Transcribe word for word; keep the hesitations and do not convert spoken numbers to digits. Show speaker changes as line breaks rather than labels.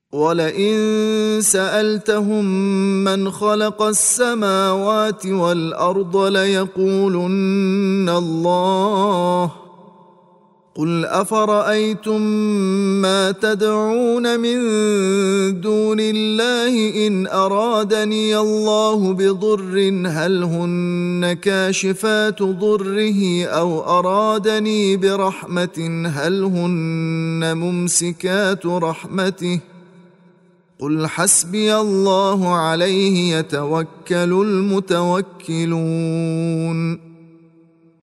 ولئن سألتهم من خلق السماوات والأرض ليقولن الله. قل أفرأيتم ما تدعون من دون الله إن أرادني الله بضر هل هن كاشفات ضره أو أرادني برحمة هل هن ممسكات رحمته قل حسبي الله عليه يتوكل المتوكلون.